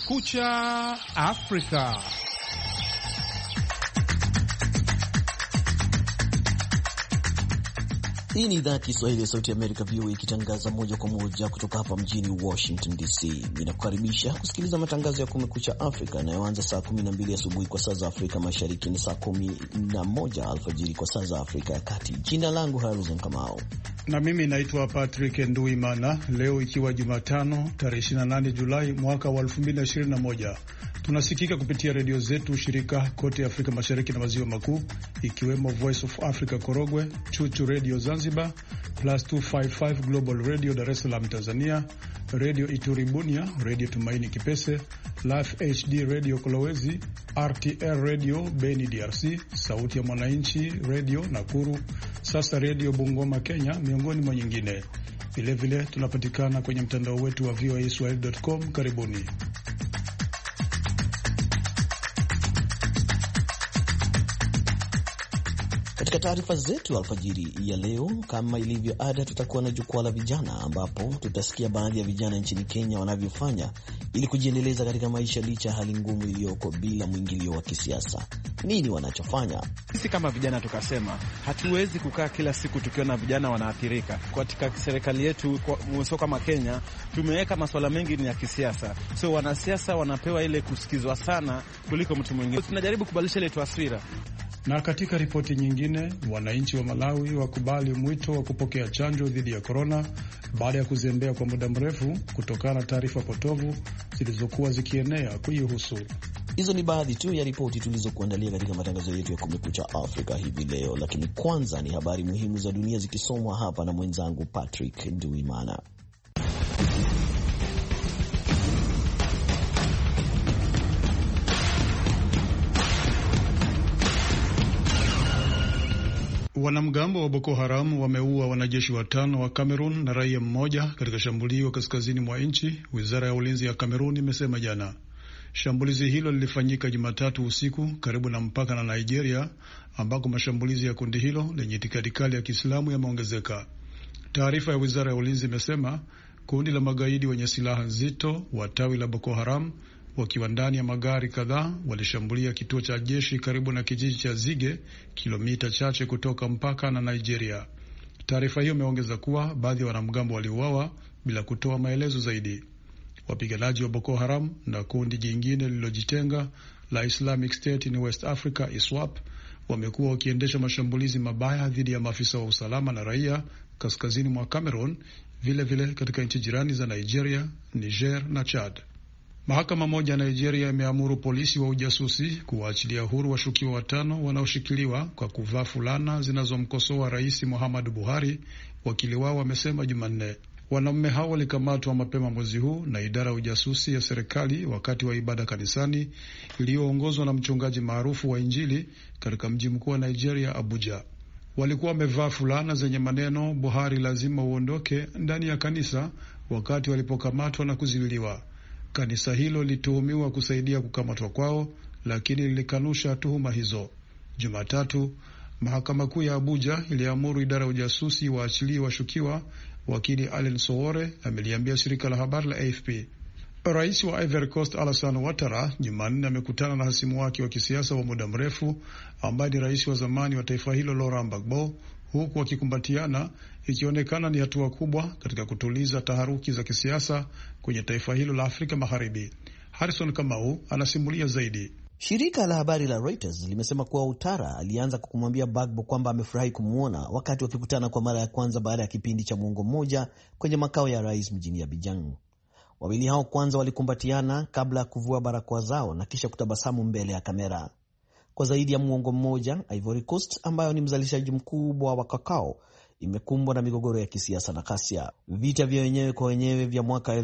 Kumekucha Afrika. Hii ni idhaa ya Kiswahili ya Sauti ya Amerika, VOA, ikitangaza moja kwa moja kutoka hapa mjini Washington DC. Ninakukaribisha kusikiliza matangazo ya Kumekucha Afrika yanayoanza saa 12 asubuhi kwa saa za Afrika Mashariki na saa 11 alfajiri kwa saa za Afrika ya Kati. Jina langu Harrison Kamau na mimi naitwa Patrick Nduimana. Leo ikiwa Jumatano tarehe 28 Julai mwaka wa 2021, tunasikika kupitia redio zetu shirika kote Afrika Mashariki na Maziwa Makuu, ikiwemo Voice of Africa Korogwe, Chuchu Radio Zanzibar, Plus 255 Global Radio Dar es Salaam Tanzania, Radio Ituri Bunia, Radio Tumaini Kipese, Life HD Radio Kolowezi, RTR Radio Beni DRC, Sauti ya Mwananchi Radio Nakuru, Sasa Radio Bungoma Kenya, miongoni mwa nyingine. Vilevile tunapatikana kwenye mtandao wetu wa voaswahili.com. Karibuni. Katika taarifa zetu alfajiri ya leo, kama ilivyo ada, tutakuwa na jukwaa la vijana, ambapo tutasikia baadhi ya vijana nchini Kenya wanavyofanya ili kujiendeleza katika maisha licha ya hali ngumu iliyoko bila mwingilio wa kisiasa. Nini wanachofanya? Sisi kama vijana tukasema hatuwezi kukaa kila siku tukiona vijana wanaathirika. Katika serikali yetu sio kama Kenya, tumeweka masuala mengi ni ya kisiasa. So wanasiasa wanapewa ile kusikizwa sana kuliko mtu mwingine. Tunajaribu kubadilisha ile taswira. Na katika ripoti nyingine, wananchi wa Malawi wakubali mwito wa kupokea chanjo dhidi ya korona baada ya kuzembea kwa muda mrefu kutokana na taarifa potovu zilizokuwa zikienea kuihusu. Hizo ni baadhi tu ya ripoti tulizokuandalia katika matangazo yetu ya Kumekucha Afrika hivi leo, lakini kwanza ni habari muhimu za dunia zikisomwa hapa na mwenzangu Patrick Nduimana. Wanamgambo wa Boko Haram wameua wanajeshi 5 wa Cameroon na raia mmoja katika shambulio kaskazini mwa nchi, wizara ya ulinzi ya Cameroon imesema jana. Shambulizi hilo lilifanyika Jumatatu usiku karibu na mpaka na Nigeria, ambako mashambulizi ya kundi hilo lenye itikadi kali ya Kiislamu yameongezeka. Taarifa ya wizara ya ulinzi imesema kundi la magaidi wenye silaha nzito wa tawi la Boko Haram wakiwa ndani ya magari kadhaa walishambulia kituo cha jeshi karibu na kijiji cha Zige, kilomita chache kutoka mpaka na Nigeria. Taarifa hiyo imeongeza kuwa baadhi ya wanamgambo waliuawa bila kutoa maelezo zaidi. Wapiganaji wa Boko Haram na kundi jingine lililojitenga la Islamic State in West Africa ISWAP wamekuwa wakiendesha mashambulizi mabaya dhidi ya maafisa wa usalama na raia kaskazini mwa Cameroon, vile katika nchi jirani za Nigeria, Niger na Chad. Mahakama moja ya Nigeria imeamuru polisi wa ujasusi kuwaachilia huru washukiwa 5 wanaoshikiliwa kwa kuvaa fulana zinazomkosoa Rais Muhammadu Buhari, wakili wao wamesema Jumanne. Wanaume hao walikamatwa mapema mwezi huu na idara ya ujasusi ya serikali wakati wa ibada kanisani iliyoongozwa na mchungaji maarufu wa Injili katika mji mkuu wa Nigeria, Abuja. Walikuwa wamevaa fulana zenye maneno Buhari lazima uondoke ndani ya kanisa wakati walipokamatwa na kuzuiliwa. Kanisa hilo lilituhumiwa kusaidia kukamatwa kwao, lakini lilikanusha tuhuma hizo. Jumatatu, mahakama kuu ya Abuja iliamuru idara ya ujasusi waachilie washukiwa. Wakili Allen Sowore ameliambia shirika la habari la AFP. Rais wa Ivory Coast Alassane Ouattara Jumanne amekutana na hasimu wake wa kisiasa wa muda mrefu ambaye ni rais wa zamani wa taifa hilo Laurent Gbagbo, huku wakikumbatiana, ikionekana ni hatua kubwa katika kutuliza taharuki za kisiasa kwenye taifa hilo la Afrika Magharibi. Harrison Kamau anasimulia zaidi. Shirika la habari la Reuters limesema kuwa Ouattara alianza kwa kumwambia Gbagbo kwamba amefurahi kumwona wakati wakikutana kwa mara ya kwanza baada ya kipindi cha muongo mmoja kwenye makao ya rais mjini Abidjan. Wawili hao kwanza walikumbatiana kabla ya kuvua barakoa zao na kisha kutabasamu mbele ya kamera. Kwa zaidi ya muongo mmoja, Ivory Coast ambayo ni mzalishaji mkubwa wa kakao imekumbwa na migogoro ya kisiasa na ghasia. Vita vya wenyewe kwa wenyewe vya mwaka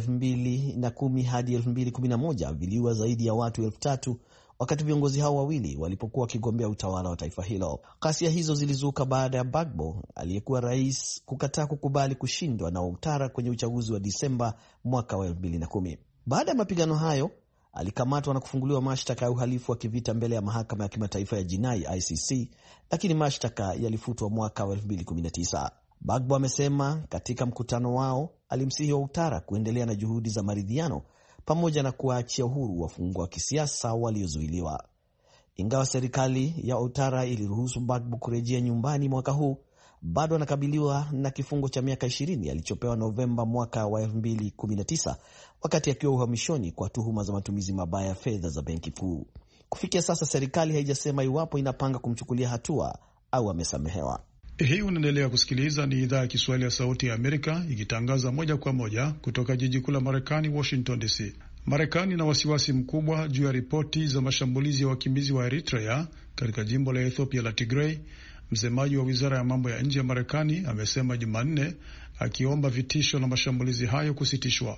2010 hadi 2011 viliua zaidi ya watu 3,000 wakati viongozi hao wawili walipokuwa wakigombea utawala wa taifa hilo. Ghasia hizo zilizuka baada ya Gbagbo aliyekuwa rais kukataa kukubali kushindwa na Ouattara kwenye uchaguzi wa Disemba mwaka wa 2010. Baada ya mapigano hayo, alikamatwa na kufunguliwa mashtaka ya uhalifu wa kivita mbele ya mahakama ya kimataifa ya jinai ICC, lakini mashtaka yalifutwa mwaka wa 2019. Gbagbo amesema katika mkutano wao alimsihi Ouattara kuendelea na juhudi za maridhiano pamoja na kuwaachia uhuru wafungwa wa kisiasa waliozuiliwa. Ingawa serikali ya Ouattara iliruhusu Gbagbo kurejea nyumbani mwaka huu, bado anakabiliwa na kifungo cha miaka 20 alichopewa Novemba mwaka wa 2019 wakati akiwa uhamishoni kwa tuhuma za matumizi mabaya ya fedha za benki kuu. Kufikia sasa serikali haijasema iwapo inapanga kumchukulia hatua au amesamehewa. Hii unaendelea kusikiliza, ni idhaa ya Kiswahili ya Sauti ya Amerika ikitangaza moja kwa moja kutoka jiji kuu la Marekani, Washington DC. Marekani ina wasiwasi mkubwa juu ya ripoti za mashambulizi ya wakimbizi wa Eritrea katika jimbo la Ethiopia la Tigray. Msemaji wa wizara ya mambo ya nje ya Marekani amesema Jumanne, akiomba vitisho na mashambulizi hayo kusitishwa.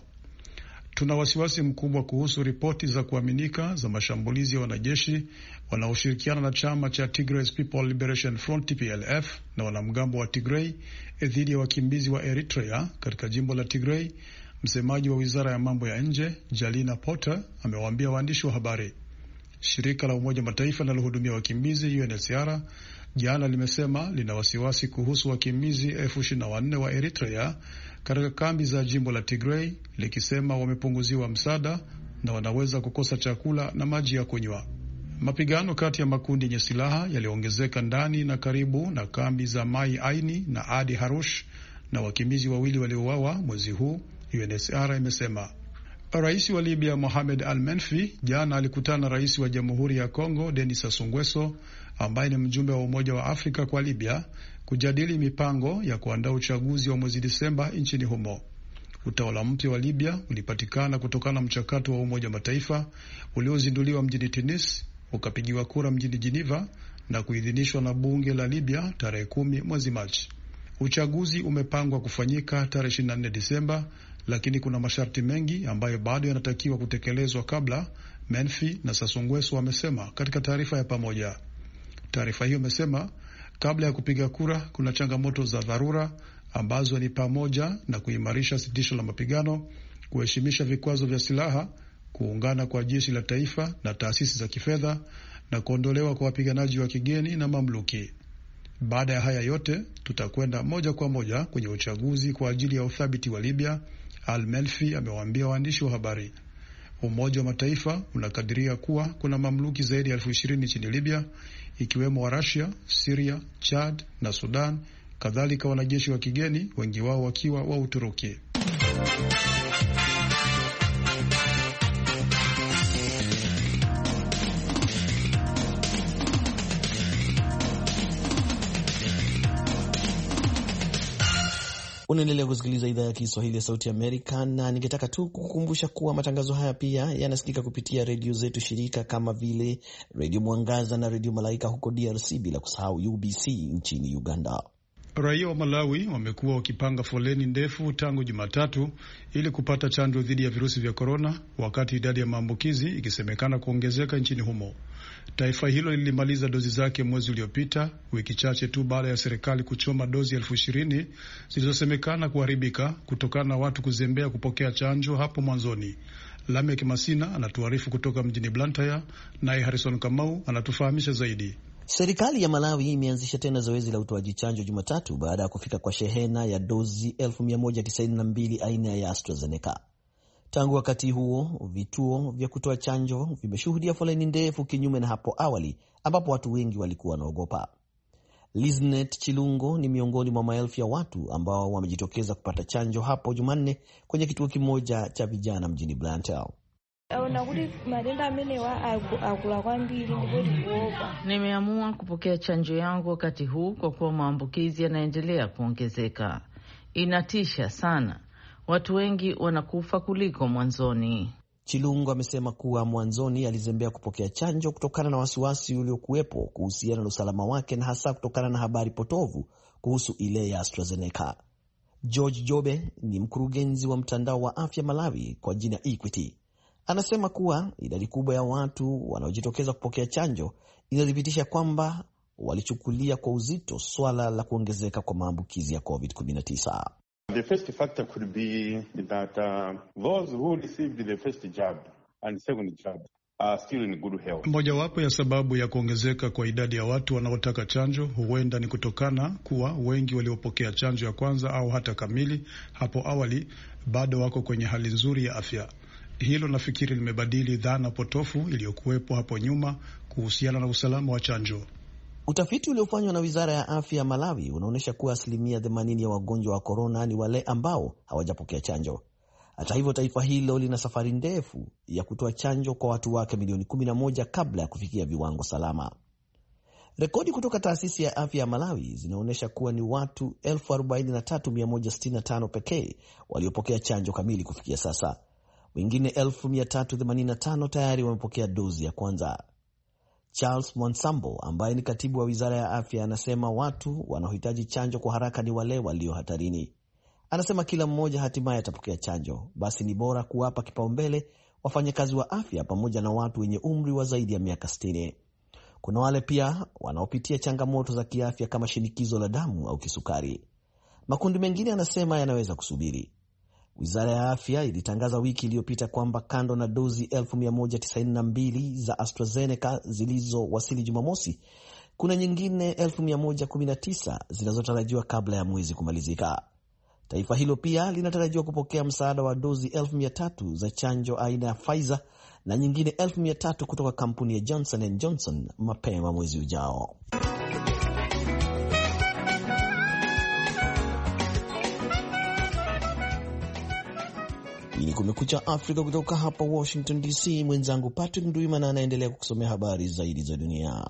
Tuna wasiwasi mkubwa kuhusu ripoti za kuaminika za mashambulizi ya wanajeshi wanaoshirikiana na chama cha Tigray People Liberation Front TPLF na wanamgambo wa Tigray dhidi ya wakimbizi wa Eritrea katika jimbo la Tigray. Msemaji wa wizara ya mambo ya nje Jalina Porter amewaambia waandishi wa habari. Shirika la Umoja Mataifa linalohudumia wakimbizi UNHCR jana limesema lina wasiwasi kuhusu wakimbizi 24,000 wa Eritrea katika kambi za jimbo la Tigray, likisema wamepunguziwa msaada na wanaweza kukosa chakula na maji ya kunywa. Mapigano kati ya makundi yenye silaha yaliongezeka ndani na karibu na kambi za Mai Aini na Adi Harush, na wakimbizi wawili waliouawa mwezi huu, UNHCR imesema. Rais wa Libya Mohamed Al-Menfi jana alikutana na rais wa Jamhuri ya Kongo Denis Sassou Nguesso, ambaye ni mjumbe wa Umoja wa Afrika kwa Libya, kujadili mipango ya kuandaa uchaguzi wa mwezi Disemba nchini humo. Utawala mpya wa Libya ulipatikana kutokana na mchakato wa Umoja Mataifa uliozinduliwa mjini Tunis, ukapigiwa kura mjini Geneva na kuidhinishwa na bunge la Libya tarehe 10 mwezi Machi. Uchaguzi umepangwa kufanyika tarehe 24 Disemba, lakini kuna masharti mengi ambayo bado yanatakiwa kutekelezwa kabla, Menfi na Sassou Nguesso wamesema katika taarifa ya pamoja. Taarifa hiyo imesema kabla ya kupiga kura kuna changamoto za dharura ambazo ni pamoja na kuimarisha sitisho la mapigano, kuheshimisha vikwazo vya silaha, kuungana kwa jeshi la taifa na taasisi za kifedha, na kuondolewa kwa wapiganaji wa kigeni na mamluki. Baada ya haya yote, tutakwenda moja kwa moja kwenye uchaguzi kwa ajili ya uthabiti wa Libya, Al-Menfi amewaambia waandishi wa habari. Umoja wa Mataifa unakadiria kuwa kuna mamluki zaidi ya 20,000 nchini Libya, ikiwemo wa Russia, Syria, Chad na Sudan, kadhalika wanajeshi wa kigeni, wengi wao wakiwa wa Uturuki. Unaendelea kusikiliza idhaa ya Kiswahili ya Sauti Amerika, na ningetaka tu kukukumbusha kuwa matangazo haya pia yanasikika kupitia redio zetu shirika kama vile Redio Mwangaza na Redio Malaika huko DRC, bila kusahau UBC nchini Uganda. Raia wa Malawi wamekuwa wakipanga foleni ndefu tangu Jumatatu ili kupata chanjo dhidi ya virusi vya korona, wakati idadi ya maambukizi ikisemekana kuongezeka nchini humo. Taifa hilo lilimaliza dozi zake mwezi uliopita, wiki chache tu baada ya serikali kuchoma dozi 20,000 zilizosemekana kuharibika kutokana na watu kuzembea kupokea chanjo hapo mwanzoni. Lamek Masina anatuarifu kutoka mjini Blantyre, naye Harrison Kamau anatufahamisha zaidi. Serikali ya Malawi imeanzisha tena zoezi la utoaji chanjo Jumatatu baada ya kufika kwa shehena ya dozi 1192 aina ya AstraZeneca. Tangu wakati huo, vituo vya kutoa chanjo vimeshuhudia foleni ndefu, kinyume na hapo awali ambapo watu wengi walikuwa wanaogopa. Liznet Chilungo ni miongoni mwa maelfu ya watu ambao wamejitokeza kupata chanjo hapo Jumanne kwenye kituo kimoja cha vijana mjini Blantyre. Nimeamua kupokea chanjo yangu wakati huu kwa kuwa maambukizi yanaendelea kuongezeka. Inatisha sana. Watu wengi wanakufa kuliko mwanzoni. Chilungo amesema kuwa mwanzoni alizembea kupokea chanjo kutokana na wasiwasi uliokuwepo kuhusiana na usalama wake, na hasa kutokana na habari potovu kuhusu ile ya AstraZeneca. George Jobe ni mkurugenzi wa mtandao wa afya Malawi kwa jina Equity. Anasema kuwa idadi kubwa ya watu wanaojitokeza kupokea chanjo inathibitisha kwamba walichukulia kwa uzito swala la kuongezeka kwa maambukizi ya COVID-19. The first factor could be that those who received the first jab and second jab are still in good health. Mojawapo ya sababu ya kuongezeka kwa idadi ya watu wanaotaka chanjo huenda ni kutokana kuwa wengi waliopokea chanjo ya kwanza au hata kamili hapo awali bado wako kwenye hali nzuri ya afya. Hilo nafikiri limebadili dhana potofu iliyokuwepo hapo nyuma kuhusiana na usalama wa chanjo. Utafiti uliofanywa na Wizara ya Afya ya Malawi unaonyesha kuwa 80% ya wagonjwa wa korona ni wale ambao hawajapokea chanjo. Hata hivyo, taifa hilo lina safari ndefu ya kutoa chanjo kwa watu wake milioni 11 kabla ya kufikia viwango salama. Rekodi kutoka Taasisi ya Afya ya Malawi zinaonyesha kuwa ni watu 43,165 pekee waliopokea chanjo kamili kufikia sasa. Wengine 385 tayari wamepokea dozi ya kwanza. Charles Monsambo ambaye ni katibu wa Wizara ya Afya anasema watu wanaohitaji chanjo kwa haraka ni wale walio hatarini. Anasema kila mmoja hatimaye atapokea chanjo, basi ni bora kuwapa kipaumbele wafanyakazi wa afya pamoja na watu wenye umri wa zaidi ya miaka 60. Kuna wale pia wanaopitia changamoto za kiafya kama shinikizo la damu au kisukari. Makundi mengine anasema yanaweza kusubiri. Wizara ya Afya ilitangaza wiki iliyopita kwamba kando na dozi 1192 za AstraZeneca zilizowasili Jumamosi, kuna nyingine 1119 zinazotarajiwa kabla ya mwezi kumalizika. Taifa hilo pia linatarajiwa kupokea msaada wa dozi 300,000 za chanjo aina ya Pfizer na nyingine 300,000 kutoka kampuni ya Johnson & Johnson mapema mwezi ujao. Ni Kumekucha Afrika kutoka hapa Washington DC. Mwenzangu Patrick Ndwimana anaendelea kukusomea habari zaidi za dunia.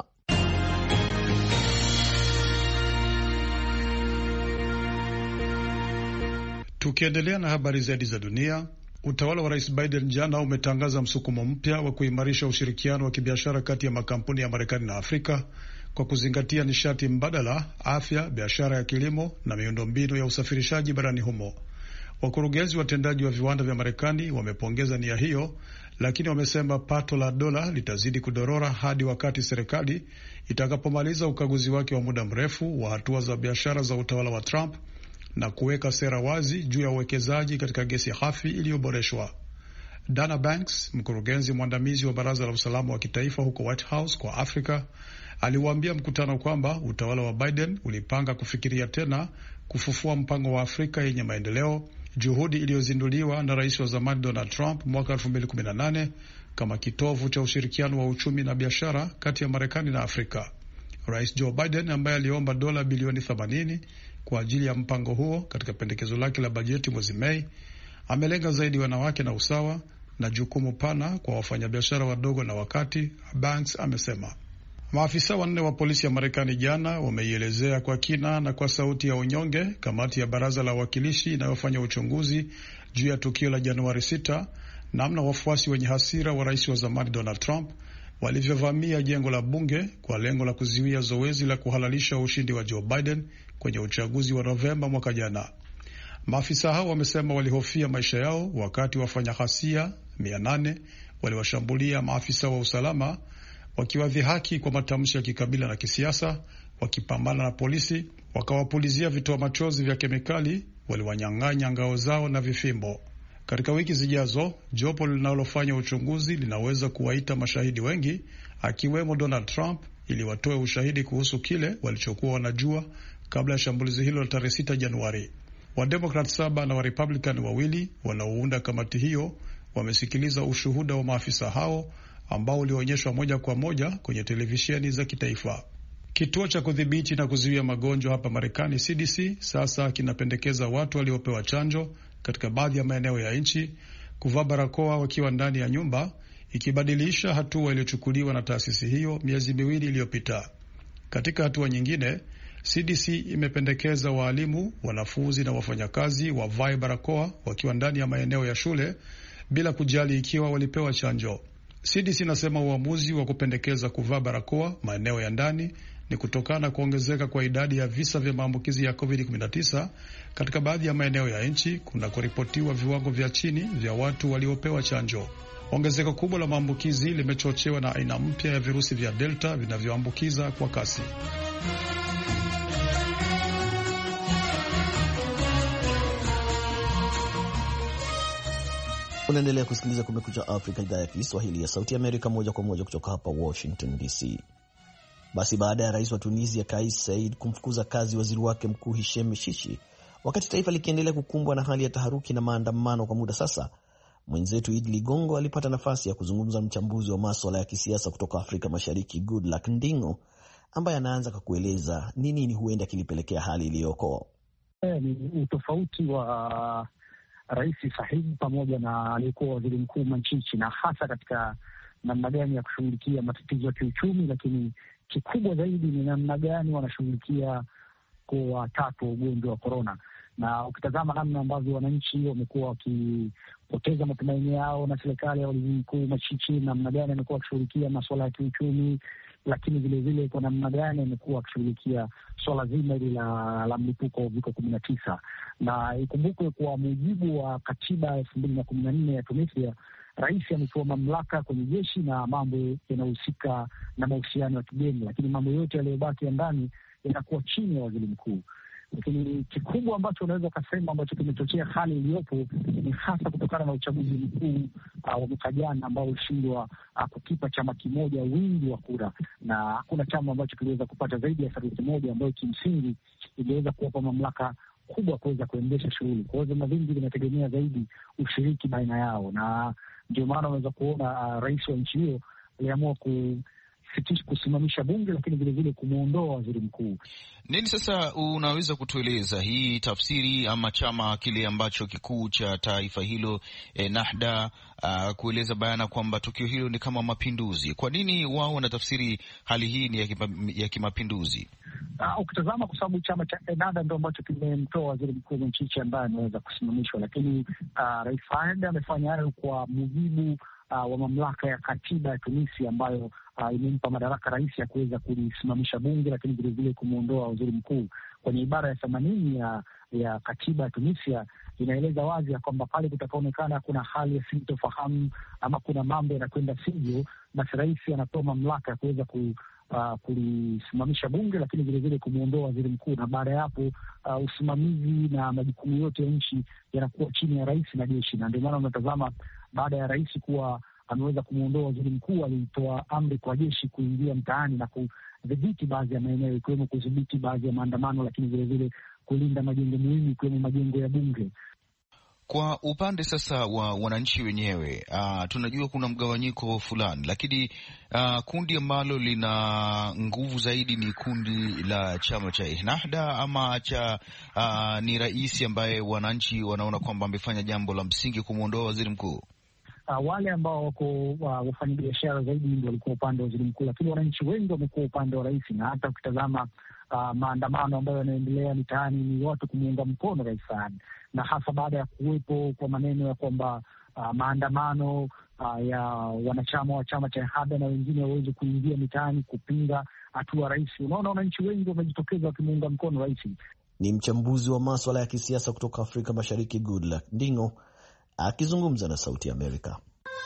Tukiendelea na habari zaidi za dunia, utawala wa Rais Biden jana umetangaza msukumo mpya wa kuimarisha ushirikiano wa kibiashara kati ya makampuni ya Marekani na Afrika kwa kuzingatia nishati mbadala, afya, biashara ya kilimo na miundombinu ya usafirishaji barani humo. Wakurugenzi watendaji wa viwanda vya Marekani wamepongeza nia hiyo, lakini wamesema pato la dola litazidi kudorora hadi wakati serikali itakapomaliza ukaguzi wake wa muda mrefu wa hatua za biashara za utawala wa Trump na kuweka sera wazi juu ya uwekezaji katika gesi ghafi iliyoboreshwa. Dana Banks, mkurugenzi mwandamizi wa Baraza la Usalama wa Kitaifa huko White House kwa Afrika, aliwaambia mkutano kwamba utawala wa Biden ulipanga kufikiria tena kufufua mpango wa Afrika yenye maendeleo, juhudi iliyozinduliwa na rais wa zamani Donald Trump mwaka 2018 kama kitovu cha ushirikiano wa uchumi na biashara kati ya Marekani na Afrika. Rais Joe Biden ambaye aliomba dola bilioni 80 kwa ajili ya mpango huo katika pendekezo lake la bajeti mwezi Mei, amelenga zaidi wanawake na usawa na jukumu pana kwa wafanyabiashara wadogo na wakati, Banks amesema. Maafisa 4 wa polisi ya Marekani jana wameielezea kwa kina na kwa sauti ya unyonge kamati ya Baraza la Wawakilishi inayofanya uchunguzi juu ya tukio la Januari 6, namna wafuasi wenye hasira wa rais wa zamani Donald Trump walivyovamia jengo la bunge kwa lengo la kuzuia zoezi la kuhalalisha ushindi wa Joe Biden kwenye uchaguzi wa Novemba mwaka jana. Maafisa hao wamesema walihofia maisha yao wakati wafanya ghasia 800 waliwashambulia maafisa wa usalama, wakiwadhihaki kwa matamshi ya kikabila na kisiasa, wakipambana na polisi, wakawapulizia vitoa machozi vya kemikali, waliwanyang'anya ngao zao na vifimbo. Katika wiki zijazo, jopo linalofanya uchunguzi linaweza kuwaita mashahidi wengi, akiwemo Donald Trump, ili watoe ushahidi kuhusu kile walichokuwa wanajua kabla ya shambulizi hilo la tarehe 6 Januari. Wademokrat 7 na Warepublican 2 wanaounda kamati hiyo wamesikiliza ushuhuda wa maafisa hao ambao ulionyeshwa moja kwa moja kwenye televisheni za kitaifa. Kituo cha kudhibiti na kuzuia magonjwa hapa Marekani, CDC, sasa kinapendekeza watu waliopewa chanjo katika baadhi ya maeneo ya nchi kuvaa barakoa wakiwa ndani ya nyumba, ikibadilisha hatua iliyochukuliwa na taasisi hiyo miezi 2 iliyopita. Katika hatua nyingine, CDC imependekeza waalimu, wanafunzi na wafanyakazi wavae barakoa wakiwa ndani ya maeneo ya shule bila kujali ikiwa walipewa chanjo. CDC inasema uamuzi wa kupendekeza kuvaa barakoa maeneo ya ndani ni kutokana na kuongezeka kwa idadi ya visa vya maambukizi ya COVID-19 katika baadhi ya maeneo ya nchi kunakoripotiwa viwango vya chini vya watu waliopewa chanjo. Ongezeko kubwa la maambukizi limechochewa na aina mpya ya virusi vya Delta vinavyoambukiza kwa kasi. Unaendelea kusikiliza Kumekucha Afrika, idhaa ya Kiswahili ya Sauti Amerika, moja kwa moja kutoka hapa Washington DC. Basi baada ya rais wa Tunisia Kais Saied kumfukuza kazi waziri wake mkuu Hichem Mechichi, wakati taifa likiendelea kukumbwa na hali ya taharuki na maandamano kwa muda sasa, Mwenzetu Idi Ligongo alipata nafasi ya kuzungumza na mchambuzi wa maswala ya kisiasa kutoka Afrika Mashariki, Goodluck Ndingo, ambaye anaanza kwa kueleza ni nini huenda kilipelekea hali iliyoko. Ni utofauti wa Rais Sahihi pamoja na aliyekuwa waziri mkuu Manchichi, na hasa katika namna gani ya kushughulikia matatizo ya kiuchumi, lakini kikubwa zaidi ni namna gani wanashughulikia kuwatatu ugonjwa wa korona. Na ukitazama namna ambavyo wananchi wamekuwa wakipoteza matumaini yao na serikali ya waziri mkuu Manchichi, namna gani amekuwa akishughulikia masuala ya kiuchumi, lakini vilevile kwa namna gani amekuwa akishughulikia swala zima hili la mlipuko wa uviko 19. Na ikumbukwe kwa mujibu wa katiba 2014 ya Tunisia, rais amepewa mamlaka kwenye jeshi na mambo yanayohusika na mahusiano ya kigeni, lakini mambo yote yaliyobaki ya ndani yanakuwa chini ya waziri mkuu. Lakini kikubwa ambacho unaweza kusema ambacho kimechochea hali iliyopo ni hasa kutokana na uchaguzi mkuu wa mwaka jana ambao ulishindwa kukipa chama kimoja wingi wa kura, na hakuna chama ambacho kiliweza kupata zaidi ya theluthi moja ambayo kimsingi ingeweza kuwapa mamlaka kubwa kuweza kuendesha shughuli. Kwa hiyo vyama vingi vinategemea zaidi ushiriki baina yao, na ndio maana unaweza kuona rais wa nchi hiyo aliamua kusimamisha bunge, lakini vilevile kumuondoa waziri mkuu. Nini sasa unaweza kutueleza hii tafsiri ama chama kile ambacho kikuu cha taifa hilo Nahda kueleza bayana kwamba tukio hilo ni kama mapinduzi? Kwa nini wao wanatafsiri hali hii ni ya kimapinduzi? Ukitazama kwa sababu chama cha Ennahda ndio ambacho kimemtoa waziri mkuu Manchichi ambaye ameweza kusimamishwa, lakini Rais Fahed amefanya hayo kwa mujibu wa mamlaka ya katiba ya Tunisia ambayo imempa madaraka rais ya kuweza kulisimamisha bunge, lakini vilevile kumuondoa waziri mkuu. Kwenye ibara ya 80 ya katiba ya Tunisia inaeleza wazi ya kwamba pale kutakaonekana kuna hali ya sintofahamu ama kuna mambo yanakwenda sivyo, basi rais anatoa mamlaka ya kuweza kulisimamisha bunge, lakini vilevile kumuondoa waziri mkuu, na baada ya hapo usimamizi na majukumu yote ya nchi yanakuwa chini ya rais na jeshi. Na ndio maana unatazama baada ya rais kuwa ameweza kumuondoa waziri mkuu, alitoa amri kwa jeshi kuingia mtaani na kudhibiti baadhi ya maeneo, ikiwemo kudhibiti baadhi ya maandamano, lakini vilevile kulinda majengo muhimu ikiwemo majengo ya bunge. Kwa upande sasa wa wananchi wenyewe, tunajua kuna mgawanyiko fulani, lakini kundi ambalo lina nguvu zaidi ni kundi la chama cha Ennahda ama ni rais ambaye wananchi wanaona kwamba amefanya jambo la msingi kumwondoa waziri mkuu? Wale ambao wako wafanyabiashara zaidi ndio walikuwa upande wa waziri mkuu, lakini wananchi wengi wamekuwa upande wa rais. Na hata ukitazama maandamano ambayo yanaendelea mitaani ni watu kumuunga mkono rais Saad, na hasa baada ya kuwepo kwa maneno ya kwamba maandamano ya wanachama wa chama cha Ennahda na wengine waweze kuingia mitaani kupinga hatua rais. Unaona, wananchi wengi wamejitokeza wakimuunga mkono rais. Ni mchambuzi wa maswala ya kisiasa kutoka Afrika Mashariki, Goodluck Ndingo akizungumza na Sauti ya Amerika.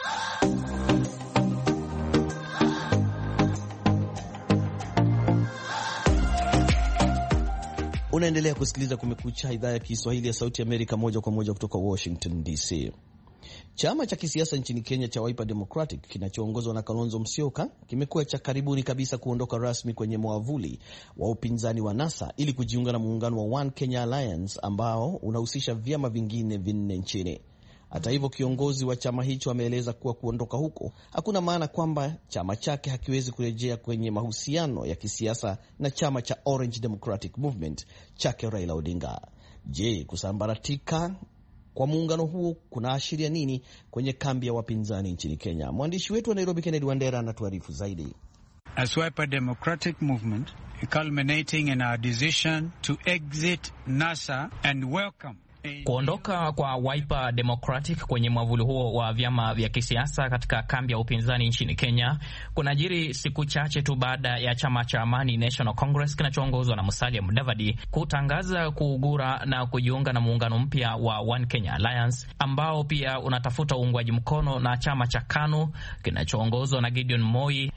Unaendelea kusikiliza Kumekucha, idhaa ya Kiswahili ya Sauti ya Amerika, moja kwa moja kutoka Washington DC. Chama cha kisiasa nchini Kenya cha Wiper Democratic kinachoongozwa na Kalonzo Musyoka kimekuwa cha karibuni kabisa kuondoka rasmi kwenye mwavuli wa upinzani wa NASA ili kujiunga na muungano wa One Kenya Alliance ambao unahusisha vyama vingine vinne nchini. Hata hivyo, kiongozi wa chama hicho ameeleza kuwa kuondoka huko hakuna maana kwamba chama chake hakiwezi kurejea kwenye mahusiano ya kisiasa na chama cha Orange Democratic Movement chake Raila Odinga. Je, kusambaratika kwa muungano huo kunaashiria nini kwenye kambi ya wapinzani nchini Kenya? Mwandishi wetu wa Nairobi Kennedy Wandera anatuarifu zaidi. As Wiper Democratic Movement culminating in our decision to exit NASA and welcome. Kuondoka kwa Wiper Democratic kwenye mwavuli huo wa vyama vya kisiasa katika kambi ya upinzani nchini Kenya kunajiri siku chache tu baada ya chama cha Amani National Congress kinachoongozwa na Musalia Mudavadi kutangaza kuugura na kujiunga na muungano mpya wa One Kenya Alliance ambao pia unatafuta uungwaji mkono na chama cha KANU kinachoongozwa na Gideon Moi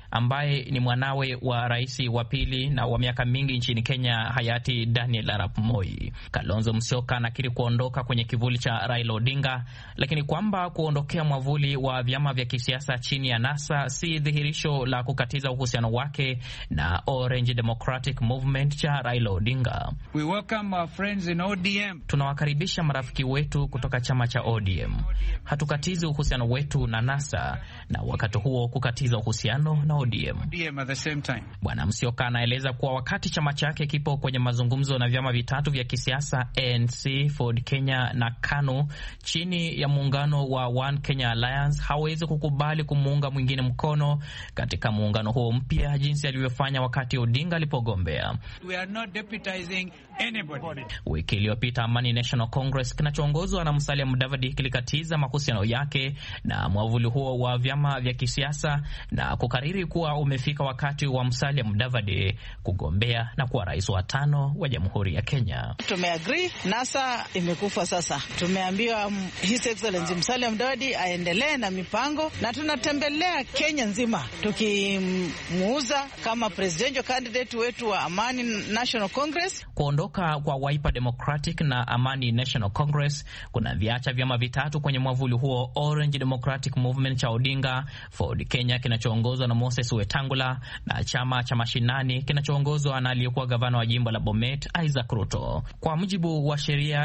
ambaye ni mwanawe wa rais wa pili na wa miaka mingi nchini Kenya hayati Daniel Arap Moi. Kalonzo Musyoka anakiri kuondoka kwenye kivuli cha Raila Odinga, lakini kwamba kuondokea mwavuli wa vyama vya kisiasa chini ya NASA si dhihirisho la kukatiza uhusiano wake na Orange Democratic Movement cha Raila Odinga. We welcome our friends in ODM. Tunawakaribisha marafiki wetu kutoka chama cha ODM. Hatukatizi uhusiano wetu na NASA na wakati huo kukatiza uhusiano na ODM at the same time. Bwana Musyoka anaeleza kuwa wakati chama chake kipo kwenye mazungumzo na vyama vitatu vya kisiasa ANC, Ford Kenya na KANU chini ya muungano wa One Kenya Alliance, hawezi kukubali kumuunga mwingine mkono katika muungano huo mpya jinsi alivyofanya wakati Odinga alipogombea. We are not deputizing anybody. Wiki iliyopita Amani National Congress kinachoongozwa na Musalia Mudavadi kilikatiza mahusiano yake na mwavuli huo wa vyama vya kisiasa na kukariri kuwa umefika wakati wa Musalia Mudavadi kugombea na kuwa rais wa 5 wa Jamhuri ya Kenya. Tumeagree, NASA imekufa sasa. Tumeambiwa His Excellency Musalia Mudavadi aendelee na mipango, na tunatembelea Kenya nzima tukimuuza kama presidential candidate wetu wa Amani National Congress. Kuondoka kwa Wiper Democratic na Amani National Congress kuna viacha vyama vitatu kwenye mwavuli huo: Orange Democratic Movement cha Odinga, Ford Kenya kinachoongozwa na Moses Wetangula na chama cha mashinani kinachoongozwa na aliyekuwa gavana wa jimbo la Bomet Isaac Ruto. Kwa mujibu wa sheria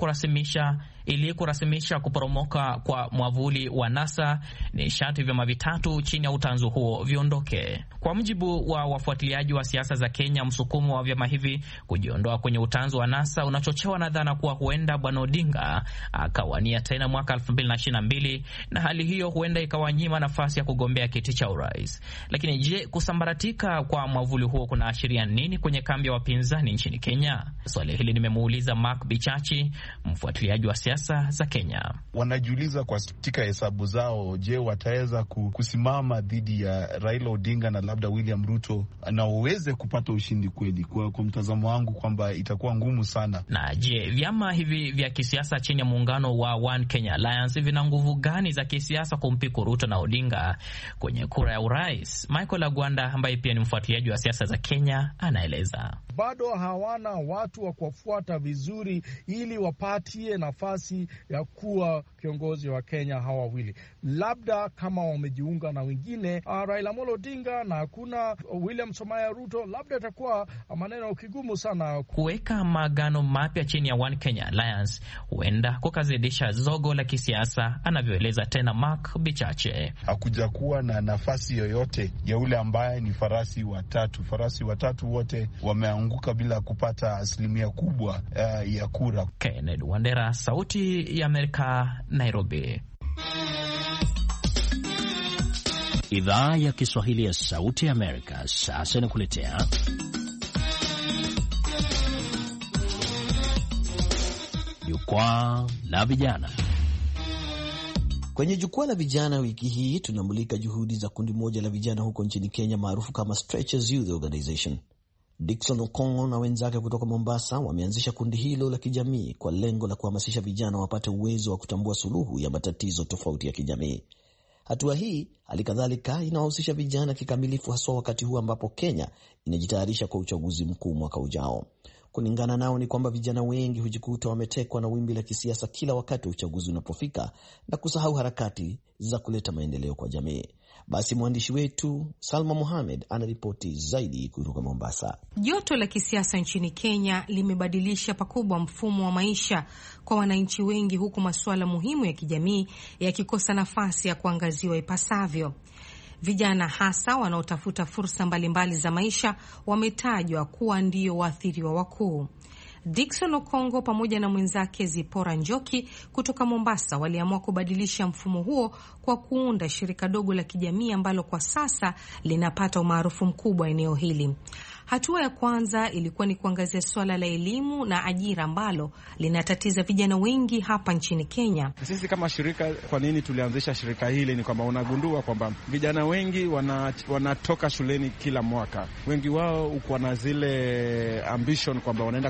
ili kurasimisha kuporomoka kwa mwavuli wa NASA ni sharti vyama vitatu chini ya utanzu huo viondoke. Kwa mujibu wa wafuatiliaji wa siasa za Kenya, msukumo wa vyama hivi kujiondoa kwenye utanzu wa NASA unachochewa na dhana kuwa huenda Bwana Odinga akawania tena mwaka 2022 na hali hiyo huenda ikawanyima nafasi ya kugombea kiti cha urais. Lakini je, kusambaratika kwa mwavuli huo kunaashiria nini kwenye kambi ya wapinzani nchini Kenya? Swali hili nimemuuliza Mark Bichachi, mfuatiliaji wa siasa za Kenya. Wanajiuliza kwa katika hesabu zao, je, wataweza kusimama dhidi ya Raila Odinga na labda William Ruto na waweze kupata ushindi kweli? Kwa mtazamo wangu kwamba itakuwa ngumu sana. Na je, vyama hivi vya kisiasa chini ya muungano wa One Kenya Alliance vina nguvu gani za kisiasa kumpiku Ruto na Odinga kwenye kura ya urais? Michael Agwanda ambaye pia ni mfuatiliaji wa siasa za Kenya anaeleza. Bado hawana watu wa kufuata vizuri ili wapatie nafasi ya kuwa kiongozi wa Kenya hawa wawili. Labda kama wamejiunga na wengine Raila Amolo Odinga na hakuna William Samoei Ruto, labda itakuwa maneno kigumu sana. Kuweka maagano mapya chini ya One Kenya Alliance huenda kukazidisha zogo la kisiasa, anavyoeleza tena Mark Bichache. Hakuja kuwa na nafasi yoyote ya ule ambaye ni farasi watatu. Farasi watatu wote wameanguka bila kupata asilimia kubwa ya kura. Kennedy Wandera, Sauti ya Amerika, Nairobi. Idhaa ya Kiswahili ya Sauti ya Amerika sasa inakuletea Jukwaa la Vijana. Kwenye Jukwaa la Vijana wiki hii tunamulika juhudi za kundi moja la vijana huko nchini Kenya maarufu kama Stretchers Youth Organization. Dickson Okongo na wenzake kutoka Mombasa wameanzisha kundi hilo la kijamii kwa lengo la kuhamasisha vijana wapate uwezo wa kutambua suluhu ya matatizo tofauti ya kijamii. Hatua hii halikadhalika inawahusisha vijana kikamilifu, haswa wakati huu ambapo Kenya inajitayarisha kwa uchaguzi mkuu mwaka ujao. Kulingana nao ni kwamba vijana wengi hujikuta wametekwa na wimbi la kisiasa kila wakati wa uchaguzi unapofika na kusahau harakati za kuleta maendeleo kwa jamii. Basi mwandishi wetu Salma Mohamed anaripoti zaidi kutoka Mombasa. Joto la kisiasa nchini Kenya limebadilisha pakubwa mfumo wa maisha kwa wananchi wengi, huku masuala muhimu ya kijamii yakikosa nafasi ya kuangaziwa ipasavyo. Vijana hasa wanaotafuta fursa mbalimbali za maisha wametajwa kuwa ndio waathiriwa wakuu. Dickson Okongo pamoja na mwenzake Zipora Njoki kutoka Mombasa waliamua kubadilisha mfumo huo kwa kuunda shirika dogo la kijamii ambalo kwa sasa linapata umaarufu mkubwa eneo hili. Hatua ya kwanza ilikuwa ni kuangazia swala la elimu na ajira ambalo linatatiza vijana wengi hapa nchini Kenya. Sisi kama shirika, kwa nini tulianzisha shirika hili ni kwamba unagundua kwamba vijana wengi wanatoka shuleni kila mwaka. Wengi wao uko na zile ambition kwamba wanaenda kupata kazi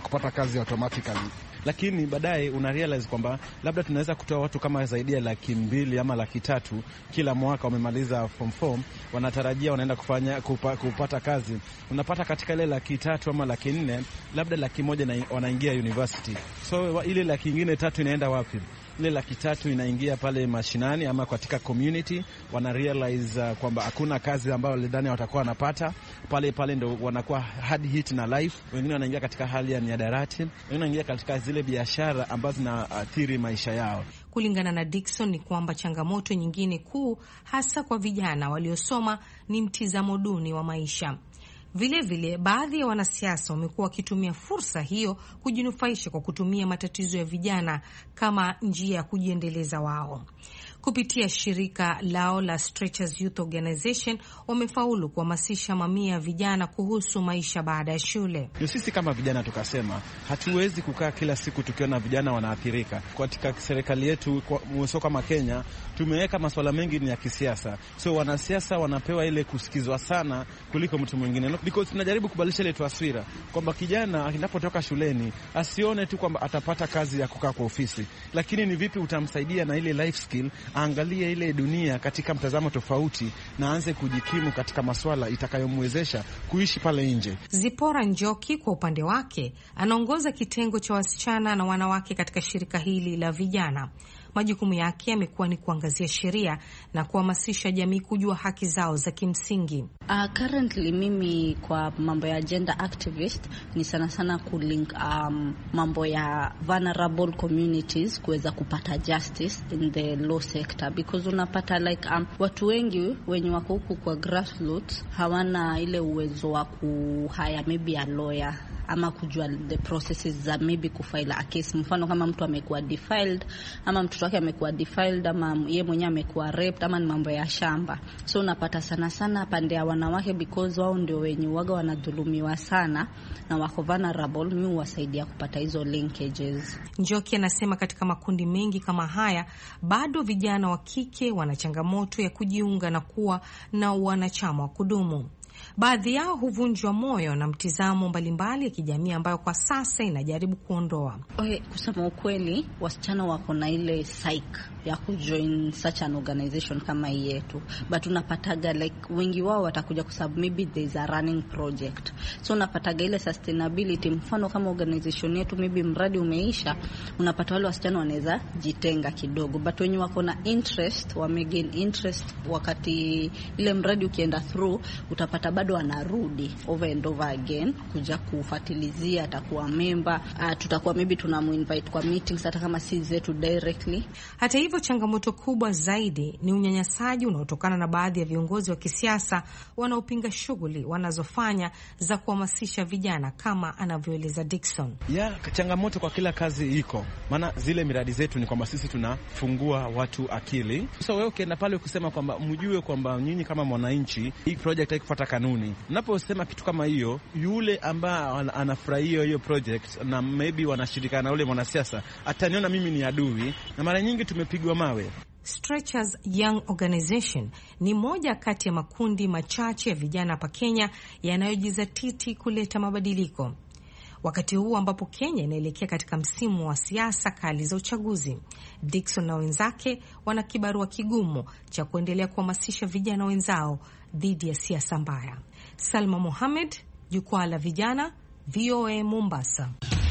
kazi automatically, lakini baadaye una realize kwamba labda tunaweza kutoa watu kama zaidi ya 200,000 ama 300,000 kila mwaka wamemaliza form 4, wanatarajia wanaenda kupata kazi. Unapata katika ile 300,000 ama 400,000 labda 100,000 wanaingia university. So ile 300,000 inaenda wapi? Ile 300,000 inaingia pale mashinani ama katika community, wana realize kwamba hakuna kazi ambayo lidhani watakuwa wanapata pale ndo wanakuwa hard hit na life. Wengine wanaingia katika hali ya miadarati, wengine wanaingia katika zile biashara ambazo zinaathiri maisha yao. Kulingana na Dickson ni kwamba changamoto nyingine kuu hasa kwa vijana waliosoma ni mtizamo duni wa maisha. Vilevile, baadhi ya wanasiasa wamekuwa wakitumia fursa hiyo kujinufaisha kwa kutumia matatizo ya vijana kama njia ya kujiendeleza wao. Kupitia shirika lao la Stretchers Youth Organization wamefaulu kuhamasisha mamia ya vijana kuhusu maisha baada ya shule. Sisi kama vijana tukasema hatuwezi kukaa kila siku tukiona vijana wanaathirika. Katika serikali yetu kama Kenya tumeweka masuala mengi ni ya kisiasa. So wanasiasa wanapewa ile kusikizwa sana kuliko mtu mwingine. Because tunajaribu kubadilisha ile taswira kwamba kijana anapotoka shuleni asione tu kwamba atapata kazi ya kukaa kwa ofisi, lakini ni vipi utamsaidia na ile life skill, aangalie ile dunia katika mtazamo tofauti na aanze kujikimu katika masuala itakayomwezesha kuishi pale nje. Zipora Njoki kwa upande wake anaongoza kitengo cha wasichana na wanawake katika shirika hili la vijana. Majukumu yake yamekuwa ni kuangazia sheria na kuhamasisha jamii kujua haki zao za kimsingi. Currently mimi kwa mambo ya gender activist ni sana sana kulink mambo ya vulnerable communities kuweza kupata justice in the law sector, because unapata like watu wengi wenye wako huku kwa grassroots hawana ile uwezo wa kuhaya maybe a lawyer ama kujua the processes za maybe kufile a case. Mfano kama mtu amekuwa defiled ama mtoto wake amekuwa defiled ama yeye mwenyewe amekuwa raped ama ni mambo ya shamba. So unapata sana sana pande ya wanawake, because wao ndio wenye waga wanadhulumiwa sana na wako vulnerable, mimi huwasaidia kupata hizo linkages. Njoki anasema katika makundi mengi kama haya bado vijana wa kike wana changamoto ya kujiunga na kuwa na wanachama wa kudumu. Baadhi yao huvunjwa moyo na mtizamo mbalimbali ya kijamii ambayo kwa sasa inajaribu kuondoa. Kusema ukweli, wasichana wako na ile psyche ya kujoin such an organization kama hii yetu, but unapataga like wengi wao watakuja kwa sababu maybe there is a running project, so unapataga ile sustainability. Mfano kama organization yetu maybe mradi umeisha, unapata wale wasichana wanaweza jitenga kidogo, but wenye wako na interest wamegain interest, wakati ile mradi ukienda through utapata bado anarudi over and over again kuja kufuatilizia, atakuwa member, tutakuwa maybe tunamuinvite kwa meetings hata kama si zetu directly. Hata hivyo, changamoto kubwa zaidi ni unyanyasaji unaotokana na baadhi ya viongozi wa kisiasa wanaopinga shughuli wanazofanya za kuhamasisha vijana, kama anavyoeleza Dickson. Changamoto kwa kila kazi iko. Maana zile miradi zetu ni kwamba sisi tunafungua watu akili. So wewe ukienda pale kusema kwamba mjue kwamba nyinyi kama mwananchi hii project haikufuata kanuni. Unaposema kitu kama hiyo, yule ambaye anafurahia hiyo project na maybe wanashirikana na yule mwanasiasa ataniona mimi ni adui, na mara nyingi tumepigwa mawe. Stretchers Young Organization ni moja kati ya makundi machache ya vijana hapa Kenya yanayojizatiti kuleta mabadiliko. Wakati huu ambapo Kenya inaelekea katika msimu wa siasa kali za uchaguzi, Dickson na wenzake wana kibarua kigumu cha kuendelea kuhamasisha vijana wenzao dhidi ya siasa mbaya. Salma Mohamed, Jukwaa la Vijana, VOA Mombasa.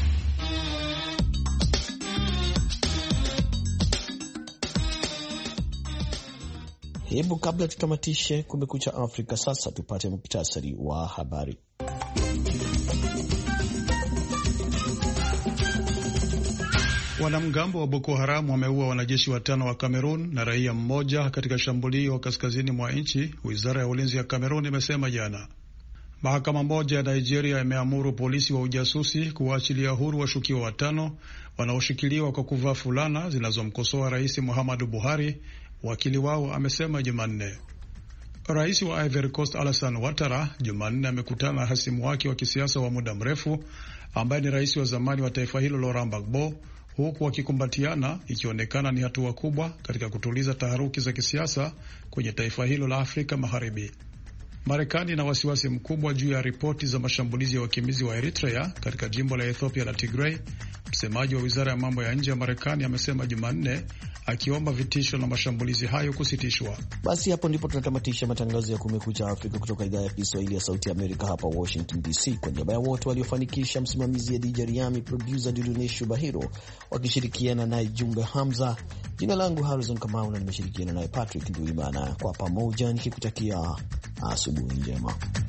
Hebu kabla tutamatishe Kumekucha Afrika, sasa tupate muktasari wa habari. Wanamgambo wa Boko Haram wameua wanajeshi 5 wa Kamerun na raia mmoja katika shambulio kaskazini mwa nchi, wizara ya ulinzi ya Kamerun imesema jana. Mahakama moja ya Nigeria imeamuru polisi wa ujasusi kuwaachilia huru washukiwa 5 wanaoshikiliwa kwa kuvaa fulana zinazomkosoa Rais Muhammadu Buhari, wakili wao amesema Jumanne. Rais wa Ivory Coast Alassane Ouattara Jumanne amekutana na hasimu wake wa kisiasa wa muda mrefu ambaye ni rais wa zamani wa taifa hilo Laurent Gbagbo, huku wakikumbatiana, ikionekana ni hatua kubwa katika kutuliza taharuki za kisiasa kwenye taifa hilo la Afrika Magharibi. Marekani ina wasiwasi mkubwa juu ya ripoti za mashambulizi ya wakimbizi wa Eritrea katika jimbo la Ethiopia la Tigray. Msemaji wa wizara ya mambo ya nje ya Marekani amesema Jumanne, akiomba vitisho na mashambulizi hayo kusitishwa. Basi hapo ndipo tunatamatisha matangazo ya Kumekucha Afrika kutoka idhaa ya Kiswahili ya Sauti ya Amerika hapa Washington DC. Kwa niaba ya wote waliofanikisha, msimamizi ya DJ Riami, producer Diluneshu Bahiro wakishirikiana naye Jumbe Hamza, jina langu Harrison Kamau na nimeshirikiana naye Patrick Nduimana, kwa pamoja nikikutakia asubuhi njema.